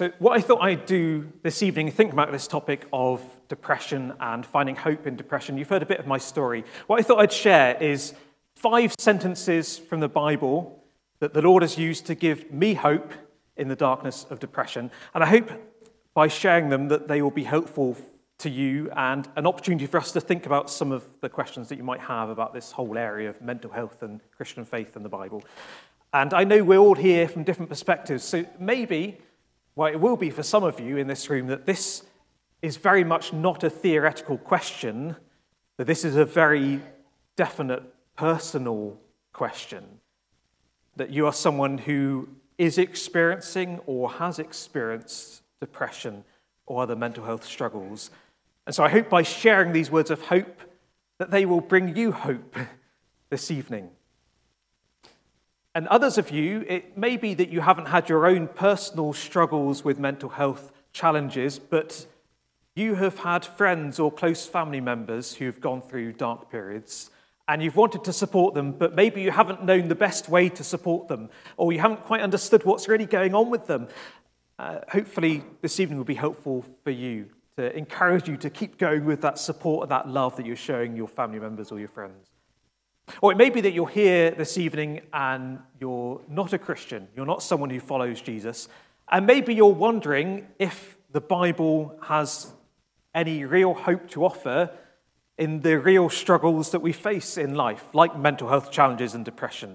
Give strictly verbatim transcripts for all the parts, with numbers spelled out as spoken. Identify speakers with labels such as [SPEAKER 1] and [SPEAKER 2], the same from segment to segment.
[SPEAKER 1] So what I thought I'd do this evening, think about this topic of depression and finding hope in depression. You've heard a bit of my story. What I thought I'd share is five sentences from the Bible that the Lord has used to give me hope in the darkness of depression. And I hope by sharing them that they will be helpful to you and an opportunity for us to think about some of the questions that you might have about this whole area of mental health and Christian faith and the Bible. And I know we're all here from different perspectives, so maybe, well, it will be for some of you in this room, that this is very much not a theoretical question, that this is a very definite personal question, that you are someone who is experiencing or has experienced depression or other mental health struggles. And so I hope by sharing these words of hope that they will bring you hope this evening. And others of you, it may be that you haven't had your own personal struggles with mental health challenges, but you have had friends or close family members who have gone through dark periods, and you've wanted to support them, but maybe you haven't known the best way to support them, or you haven't quite understood what's really going on with them. Uh, hopefully this evening will be helpful for you, to encourage you to keep going with that support and that love that you're showing your family members or your friends. Or it may be that you're here this evening and you're not a Christian, you're not someone who follows Jesus, and maybe you're wondering if the Bible has any real hope to offer in the real struggles that we face in life, like mental health challenges and depression.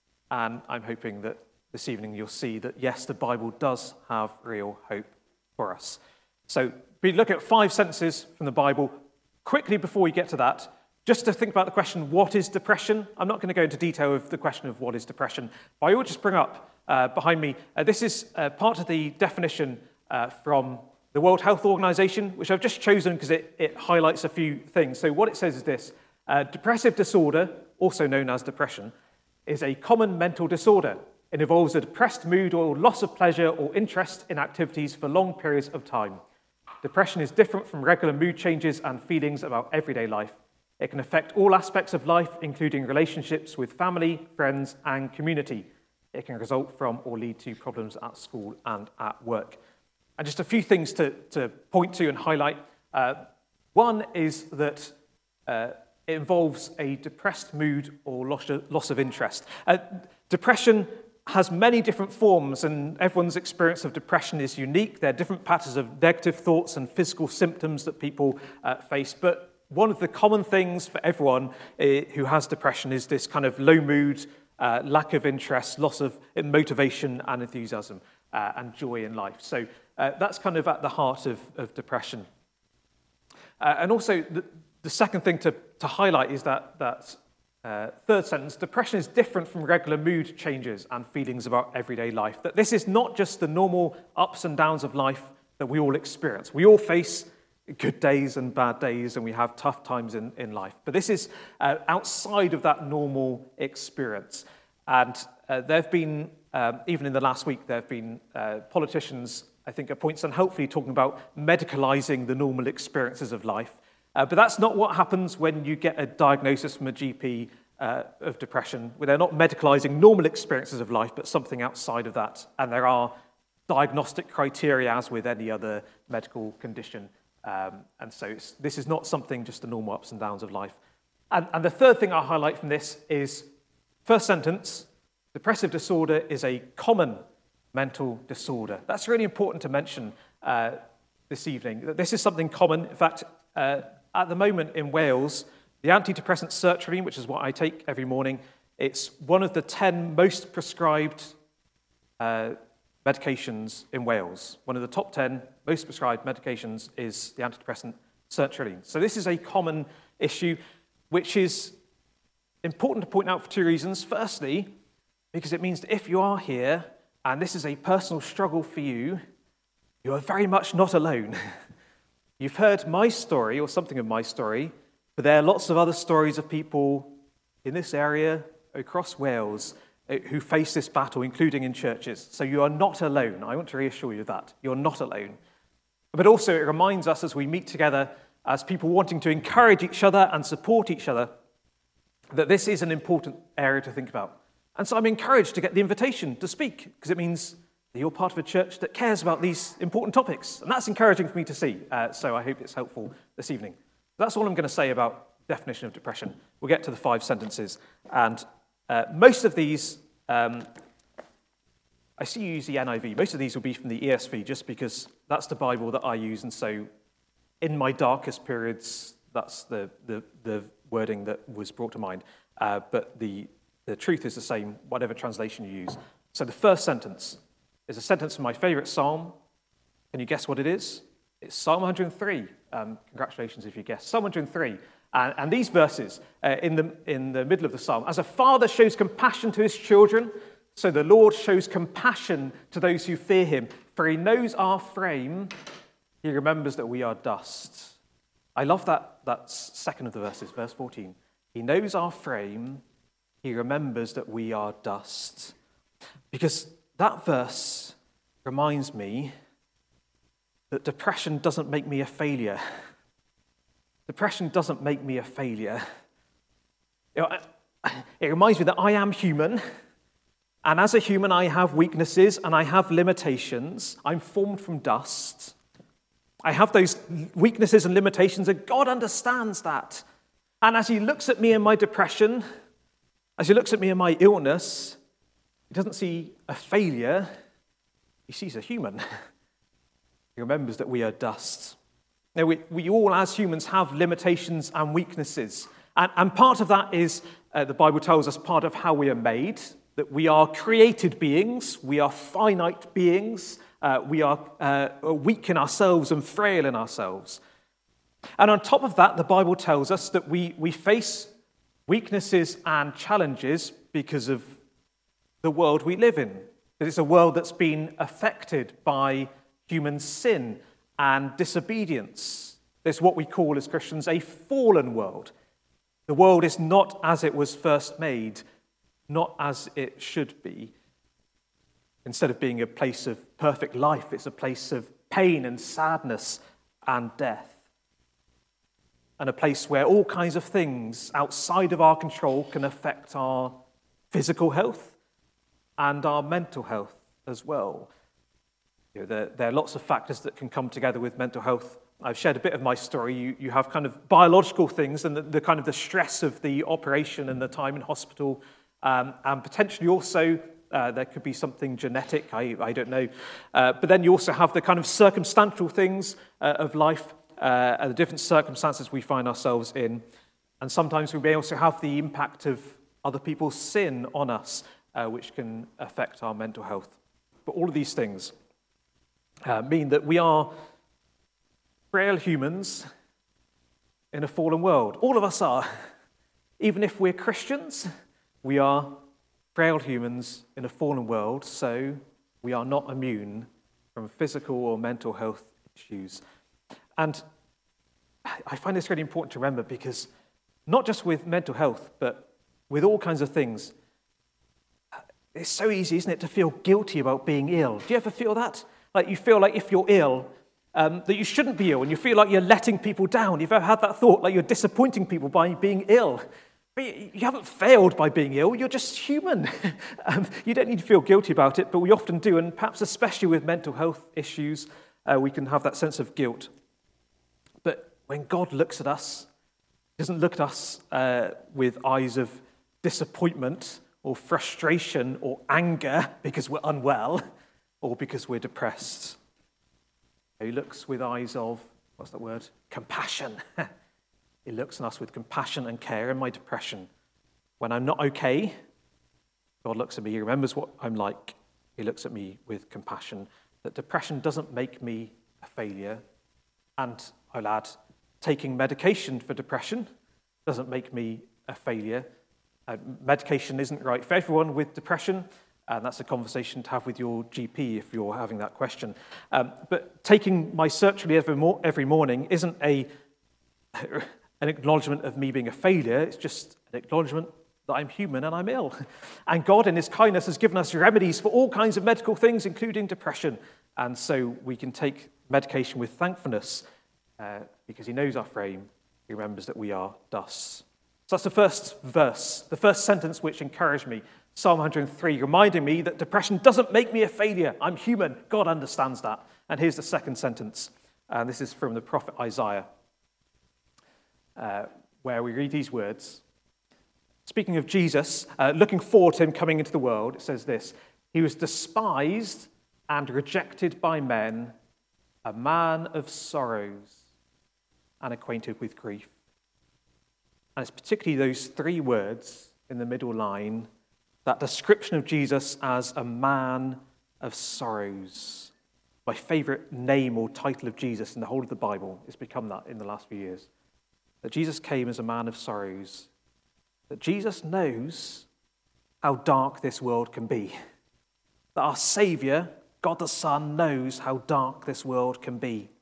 [SPEAKER 1] And I'm hoping that this evening you'll see that, yes, the Bible does have real hope for us. So we look at five sentences from the Bible. Quickly before we get to that, just to think about the question, what is depression? I'm not going to go into detail of the question of what is depression, but I will just bring up uh, behind me, uh, this is uh, part of the definition uh, from the World Health Organization, which I've just chosen because it, it highlights a few things. So what it says is this: uh, depressive disorder, also known as depression, is a common mental disorder. It involves a depressed mood or loss of pleasure or interest in activities for long periods of time. Depression is different from regular mood changes and feelings about everyday life. It can affect all aspects of life, including relationships with family, friends, and community. It can result from or lead to problems at school and at work. And just a few things to, to point to and highlight. Uh, one is that uh, it involves a depressed mood or loss of, loss of interest. Uh, depression has many different forms, and everyone's experience of depression is unique. There are different patterns of negative thoughts and physical symptoms that people uh, face, but one of the common things for everyone uh, who has depression is this kind of low mood, uh, lack of interest, loss of motivation and enthusiasm uh, and joy in life. So uh, that's kind of at the heart of, of depression. Uh, and also the, the second thing to, to highlight is that, that uh, third sentence: depression is different from regular mood changes and feelings about everyday life. That this is not just the normal ups and downs of life that we all experience. We all face good days and bad days, and we have tough times in, in life. But this is uh, outside of that normal experience. And uh, there have been, um, even in the last week, there have been uh, politicians, I think, at points unhelpfully talking about medicalizing the normal experiences of life. Uh, but that's not what happens when you get a diagnosis from a G P uh, of depression, where they're not medicalizing normal experiences of life, but something outside of that. And there are diagnostic criteria, as with any other medical condition. Um, and so it's, this is not something just the normal ups and downs of life. And, and the third thing I'll highlight from this is, first sentence: depressive disorder is a common mental disorder. That's really important to mention uh, this evening. This is something common. In fact, uh, at the moment in Wales, the antidepressant sertraline, which is what I take every morning, it's one of the ten most prescribed uh, medications in Wales. One of the top ten most prescribed medications is the antidepressant sertraline. So this is a common issue, which is important to point out for two reasons. Firstly, because it means that if you are here and this is a personal struggle for you, you are very much not alone. You've heard my story, or something of my story, but there are lots of other stories of people in this area, across Wales, who face this battle, including in churches. So you are not alone. I want to reassure you of that. You're not alone. But also it reminds us, as we meet together as people wanting to encourage each other and support each other, that this is an important area to think about. And so I'm encouraged to get the invitation to speak, because it means that you're part of a church that cares about these important topics. And that's encouraging for me to see. Uh, so I hope it's helpful this evening. That's all I'm going to say about definition of depression. We'll get to the five sentences. And uh, most of these, um, I see you use the N I V. Most of these will be from the E S V, just because that's the Bible that I use. And so in my darkest periods, that's the, the, the wording that was brought to mind. Uh, but the, the truth is the same, whatever translation you use. So the first sentence is a sentence from my favorite psalm. Can you guess what it is? It's Psalm one hundred three. Um, congratulations if you guessed. Psalm one hundred three. And, and these verses uh, in, the, in the middle of the psalm. As a father shows compassion to his children, so the Lord shows compassion to those who fear him. For he knows our frame. He remembers that we are dust. I love that, that second of the verses, verse fourteen. He knows our frame. He remembers that we are dust. Because that verse reminds me that depression doesn't make me a failure. Depression doesn't make me a failure. You know, it reminds me that I am human, and as a human I have weaknesses and I have limitations. I'm formed from dust. I have those weaknesses and limitations, and God understands that. And as he looks at me in my depression, as he looks at me in my illness, he doesn't see a failure, he sees a human. He remembers that we are dust. Now, we, we all, as humans, have limitations and weaknesses. And, and part of that is, uh, the Bible tells us, part of how we are made, that we are created beings, we are finite beings, uh, we are uh, weak in ourselves and frail in ourselves. And on top of that, the Bible tells us that we, we face weaknesses and challenges because of the world we live in. That it's a world that's been affected by human sin and disobedience. It's what we call as Christians a fallen world. The world is not as it was first made, not as it should be. Instead of being a place of perfect life, it's a place of pain and sadness and death. And a place where all kinds of things outside of our control can affect our physical health and our mental health as well. You know, there, there are lots of factors that can come together with mental health. I've shared a bit of my story. You, you have kind of biological things and the, the kind of the stress of the operation and the time in hospital, um, and potentially also uh, there could be something genetic, I, I don't know. Uh, but then you also have the kind of circumstantial things uh, of life, uh, and the different circumstances we find ourselves in. And sometimes we may also have the impact of other people's sin on us, uh, which can affect our mental health. But all of these things Uh, mean that we are frail humans in a fallen world. All of us are. Even if we're Christians, we are frail humans in a fallen world, so we are not immune from physical or mental health issues. And I find this really important to remember, because not just with mental health, but with all kinds of things, it's so easy, isn't it, to feel guilty about being ill. Do you ever feel that? Like you feel like if you're ill, um, that you shouldn't be ill, and you feel like you're letting people down. You've ever had that thought, like you're disappointing people by being ill. But you haven't failed by being ill, you're just human. um, you don't need to feel guilty about it, but we often do, and perhaps especially with mental health issues, uh, we can have that sense of guilt. But when God looks at us, he doesn't look at us uh, with eyes of disappointment or frustration or anger because we're unwell, or because we're depressed. He looks with eyes of, what's that word? Compassion. He looks at us with compassion and care in my depression. When I'm not okay, God looks at me, he remembers what I'm like. He looks at me with compassion. That depression doesn't make me a failure. And I'll add, taking medication for depression doesn't make me a failure. Uh, medication isn't right for everyone with depression. And that's a conversation to have with your G P if you're having that question. Um, but taking my sertraline every, mo- every morning isn't a an acknowledgement of me being a failure. It's just an acknowledgement that I'm human and I'm ill. And God, in his kindness, has given us remedies for all kinds of medical things, including depression. And so we can take medication with thankfulness uh, because he knows our frame. He remembers that we are dust. So that's the first verse, the first sentence which encouraged me Psalm one hundred three, reminding me that depression doesn't make me a failure. I'm human. God understands that. And here's the second sentence. And this is from the prophet Isaiah, uh, where we read these words. Speaking of Jesus, uh, looking forward to him coming into the world, it says this: he was despised and rejected by men, a man of sorrows and acquainted with grief. And it's particularly those three words in the middle line, that description of Jesus as a man of sorrows. My favourite name or title of Jesus in the whole of the Bible has become that in the last few years. That Jesus came as a man of sorrows. That Jesus knows how dark this world can be. That our Saviour, God the Son, knows how dark this world can be.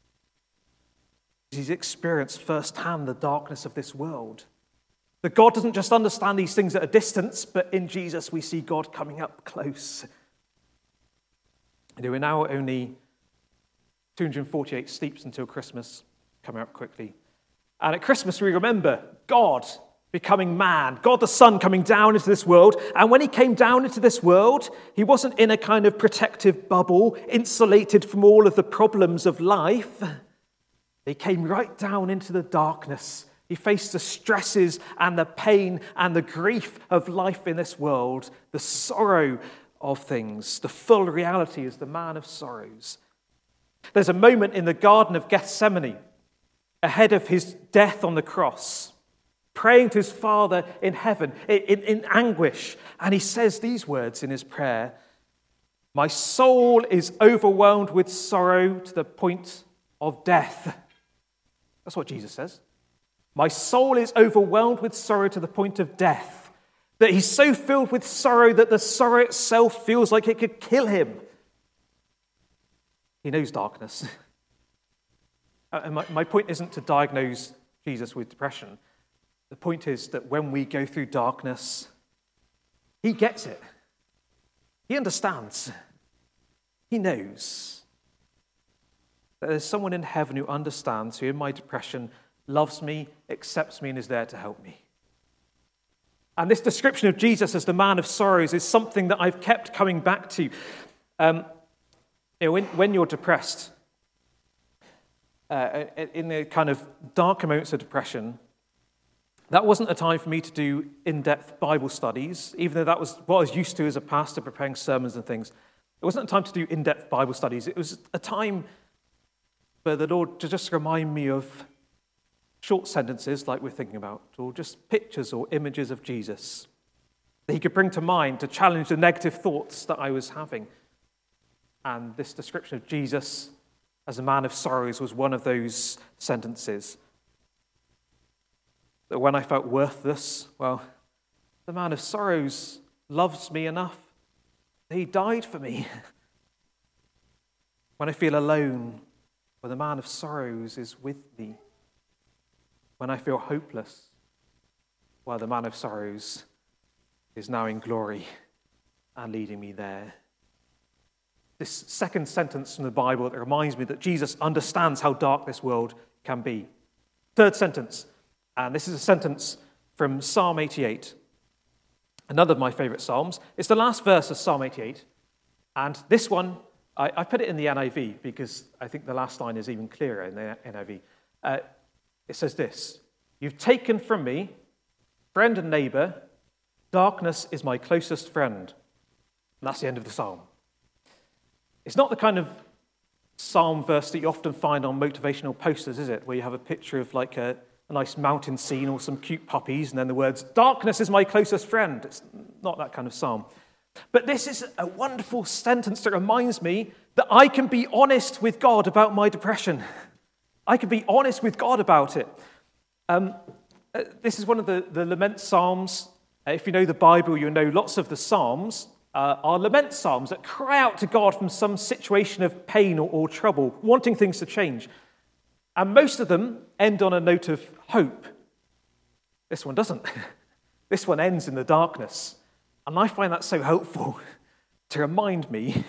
[SPEAKER 1] He's experienced firsthand the darkness of this world. That God doesn't just understand these things at a distance, but in Jesus we see God coming up close. We're now only two hundred forty-eight sleeps until Christmas, coming up quickly. And at Christmas we remember God becoming man, God the Son coming down into this world. And when he came down into this world, he wasn't in a kind of protective bubble, insulated from all of the problems of life. He came right down into the darkness. He faced the stresses and the pain and the grief of life in this world, the sorrow of things, the full reality as the man of sorrows. There's a moment in the Garden of Gethsemane, ahead of his death on the cross, praying to his Father in heaven in, in, in anguish. And he says these words in his prayer: my soul is overwhelmed with sorrow to the point of death. That's what Jesus says. My soul is overwhelmed with sorrow to the point of death. That he's so filled with sorrow that the sorrow itself feels like it could kill him. He knows darkness. And my, my point isn't to diagnose Jesus with depression. The point is that when we go through darkness, he gets it. He understands. He knows that there's someone in heaven who understands, who in my depression loves me, accepts me, and is there to help me. And this description of Jesus as the man of sorrows is something that I've kept coming back to. Um, you know, when, when you're depressed, uh, in the kind of darker moments of depression, that wasn't a time for me to do in-depth Bible studies, even though that was what I was used to as a pastor, preparing sermons and things. It wasn't a time to do in-depth Bible studies. It was a time for the Lord to just remind me of short sentences like we're thinking about, or just pictures or images of Jesus that he could bring to mind to challenge the negative thoughts that I was having. And this description of Jesus as a man of sorrows was one of those sentences. That when I felt worthless, well, the man of sorrows loves me enough that he died for me. When I feel alone, well, the man of sorrows is with me. When I feel hopeless, well, the man of sorrows is now in glory and leading me there. This second sentence from the Bible that reminds me that Jesus understands how dark this world can be. Third sentence, and this is a sentence from Psalm eighty-eight, another of my favorite Psalms. It's the last verse of Psalm eighty-eight, and this one, I, I put it in the N I V because I think the last line is even clearer in the N I V. Uh, It says this: you've taken from me, friend and neighbor, darkness is my closest friend. And that's the end of the psalm. It's not the kind of psalm verse that you often find on motivational posters, is it? Where you have a picture of like a, a nice mountain scene or some cute puppies and then the words, darkness is my closest friend. It's not that kind of psalm. But this is a wonderful sentence that reminds me that I can be honest with God about my depression. I can be honest with God about it. Um, uh, this is one of the, the lament psalms. Uh, if you know the Bible, you'll know lots of the psalms uh, are lament psalms that cry out to God from some situation of pain or, or trouble, wanting things to change. And most of them end on a note of hope. This one doesn't. This one ends in the darkness. And I find that so helpful to remind me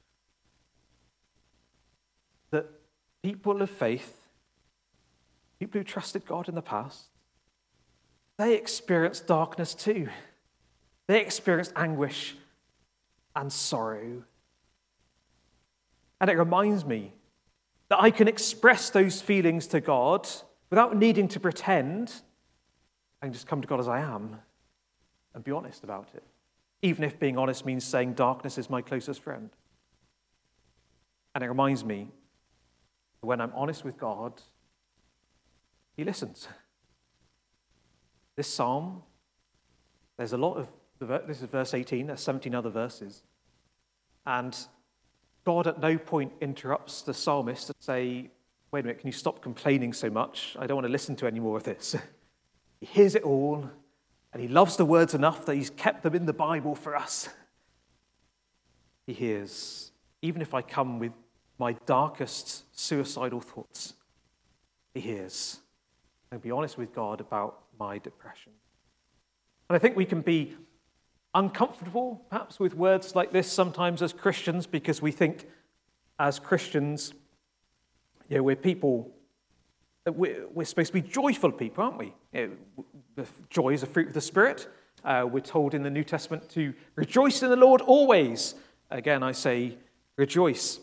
[SPEAKER 1] that people of faith, people who trusted God in the past, they experience darkness too. They experienced anguish and sorrow. And it reminds me that I can express those feelings to God without needing to pretend. I can just come to God as I am and be honest about it, even if being honest means saying darkness is my closest friend. And it reminds me that when I'm honest with God, he listens. This psalm, there's a lot of, this is verse eighteen, there's seventeen other verses. And God at no point interrupts the psalmist to say, wait a minute, can you stop complaining so much? I don't want to listen to any more of this. He hears it all, and he loves the words enough that he's kept them in the Bible for us. He hears, even if I come with my darkest suicidal thoughts, he hears. And be honest with God about my depression. And I think we can be uncomfortable, perhaps, with words like this sometimes as Christians, because we think as Christians, you know, we're people, we're, we're supposed to be joyful people, aren't we? You know, the joy is a fruit of the Spirit. Uh, we're told in the New Testament to rejoice in the Lord always. Again, I say rejoice.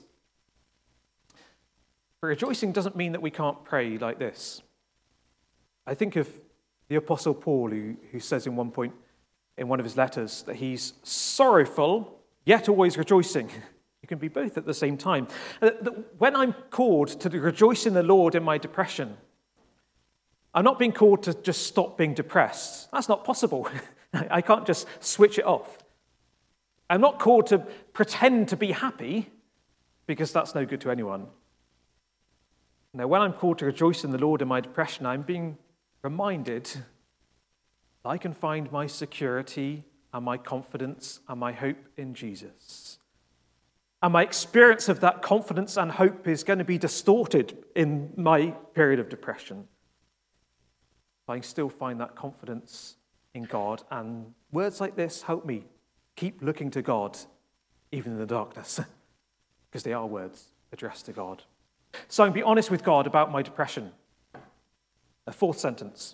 [SPEAKER 1] But rejoicing doesn't mean that we can't pray like this. I think of the Apostle Paul, who, who says in one point in one of his letters that he's sorrowful, yet always rejoicing. You can be both at the same time. When I'm called to rejoice in the Lord in my depression, I'm not being called to just stop being depressed. That's not possible. I can't just switch it off. I'm not called to pretend to be happy, because that's no good to anyone. Now, when I'm called to rejoice in the Lord in my depression, I'm being reminded that I can find my security and my confidence and my hope in Jesus. And my experience of that confidence and hope is going to be distorted in my period of depression. I can still find that confidence in God, and words like this help me keep looking to God, even in the darkness, because they are words addressed to God. So I can be honest with God about my depression. A fourth sentence.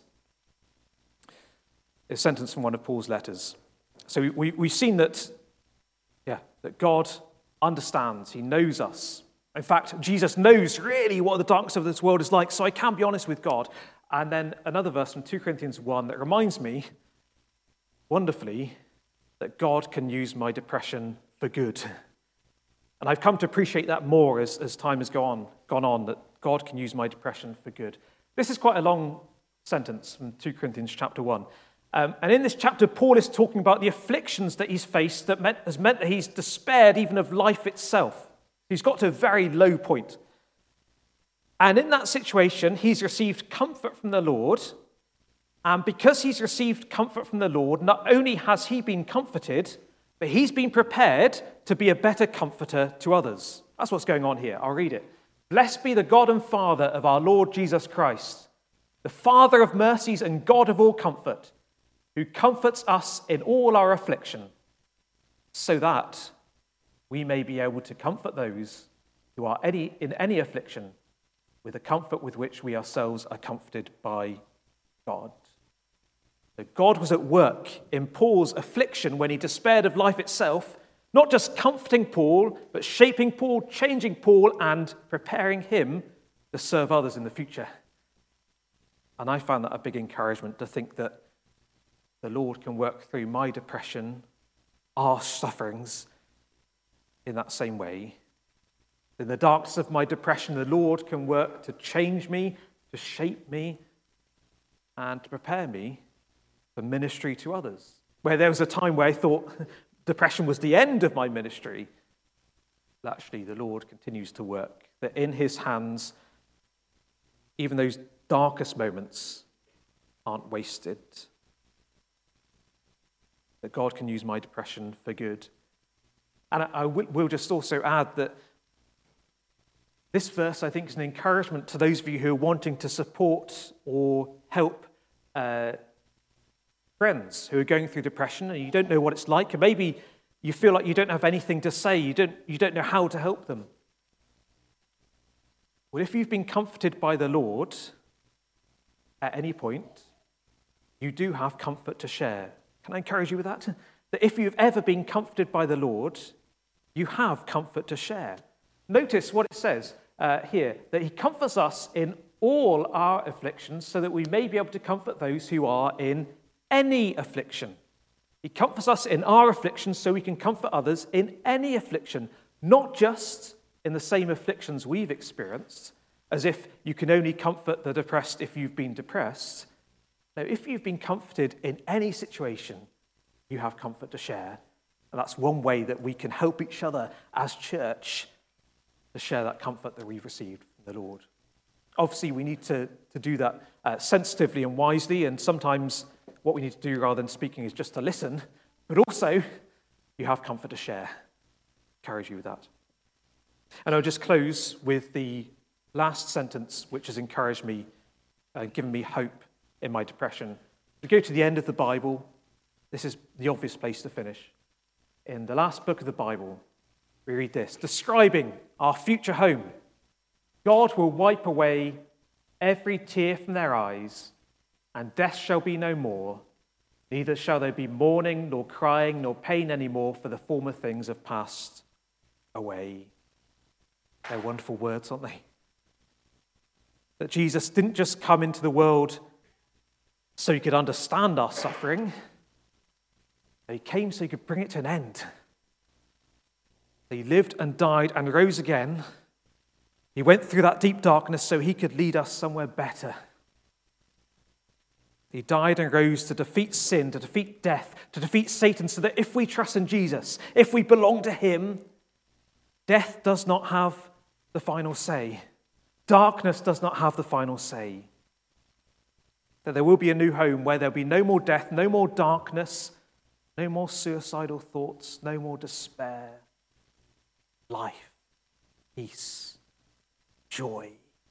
[SPEAKER 1] A sentence from one of Paul's letters. So we, we, we've seen that, yeah, that God understands. He knows us. In fact, Jesus knows really what the darkness of this world is like, so I can be honest with God. And then another verse from two Corinthians one that reminds me, wonderfully, that God can use my depression for good. And I've come to appreciate that more as, as time has gone on, gone on, that God can use my depression for good. This is quite a long sentence from two Corinthians chapter one. Um, and in this chapter, Paul is talking about the afflictions that he's faced that meant, has meant that he's despaired even of life itself. He's got to a very low point. And in that situation, he's received comfort from the Lord. And because he's received comfort from the Lord, not only has he been comforted, but he's been prepared to be a better comforter to others. That's what's going on here. I'll read it. Blessed be the God and Father of our Lord Jesus Christ, the Father of mercies and God of all comfort, who comforts us in all our affliction, so that we may be able to comfort those who are any, in any affliction with the comfort with which we ourselves are comforted by God. So God was at work in Paul's affliction when he despaired of life itself, not just comforting Paul, but shaping Paul, changing Paul, and preparing him to serve others in the future. And I found that a big encouragement to think that the Lord can work through my depression, our sufferings, in that same way. In the darkness of my depression, the Lord can work to change me, to shape me, and to prepare me for ministry to others. Where there was a time where I thought depression was the end of my ministry, but actually the Lord continues to work. That in his hands, even those darkest moments aren't wasted. That God can use my depression for good. And I will just also add that this verse, I think, is an encouragement to those of you who are wanting to support or help uh, friends who are going through depression and you don't know what it's like, and maybe you feel like you don't have anything to say, you don't, you don't know how to help them. Well, if you've been comforted by the Lord at any point, you do have comfort to share. Can I encourage you with that? that if you've ever been comforted by the Lord, you have comfort to share. Notice what it says uh, here, that he comforts us in all our afflictions so that we may be able to comfort those who are in any affliction. He comforts us in our afflictions so we can comfort others in any affliction, not just in the same afflictions we've experienced, as if you can only comfort the depressed if you've been depressed. No, if you've been comforted in any situation, you have comfort to share. And that's one way that we can help each other as church to share that comfort that we've received from the Lord. Obviously, we need to, to do that uh, sensitively and wisely, and sometimes what we need to do rather than speaking is just to listen, but also you have comfort to share. Encourage you with that. And I'll just close with the last sentence, which has encouraged me and uh, given me hope in my depression. We go to the end of the Bible. This is the obvious place to finish. In the last book of the Bible, we read this, describing our future home. God will wipe away every tear from their eyes, and death shall be no more. Neither shall there be mourning, nor crying, nor pain anymore, for the former things have passed away. They're wonderful words, aren't they? That Jesus didn't just come into the world so he could understand our suffering. He came so he could bring it to an end. He lived and died and rose again. He went through that deep darkness so he could lead us somewhere better. He died and rose to defeat sin, to defeat death, to defeat Satan, so that if we trust in Jesus, if we belong to him, death does not have the final say. Darkness does not have the final say. That there will be a new home where there will be no more death, no more darkness, no more suicidal thoughts, no more despair. Life, peace, joy.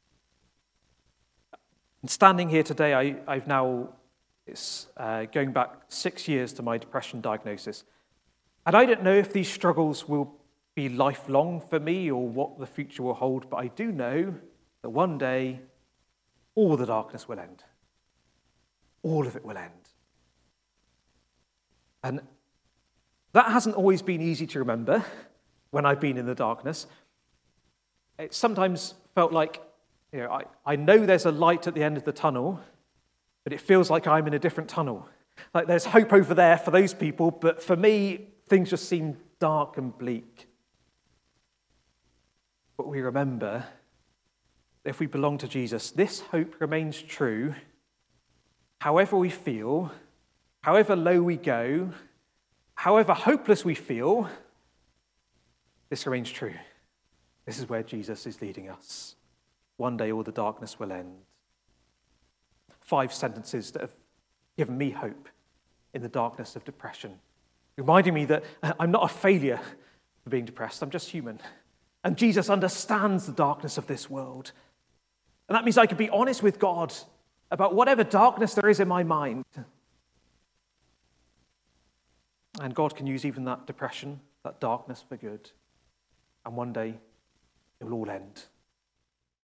[SPEAKER 1] And standing here today, I, I've now, it's uh, going back six years to my depression diagnosis. And I don't know if these struggles will be lifelong for me or what the future will hold, but I do know that one day all the darkness will end. All of it will end. And that hasn't always been easy to remember when I've been in the darkness. It sometimes felt like, you know, I, I know there's a light at the end of the tunnel, but it feels like I'm in a different tunnel. Like there's hope over there for those people, but for me, things just seem dark and bleak. But we remember that if we belong to Jesus, this hope remains true, however we feel, however low we go, however hopeless we feel, this remains true. This is where Jesus is leading us. One day all the darkness will end. Five sentences that have given me hope in the darkness of depression, reminding me that I'm not a failure for being depressed, I'm just human. And Jesus understands the darkness of this world. And that means I can be honest with God about whatever darkness there is in my mind. And God can use even that depression, that darkness for good. And one day it will all end.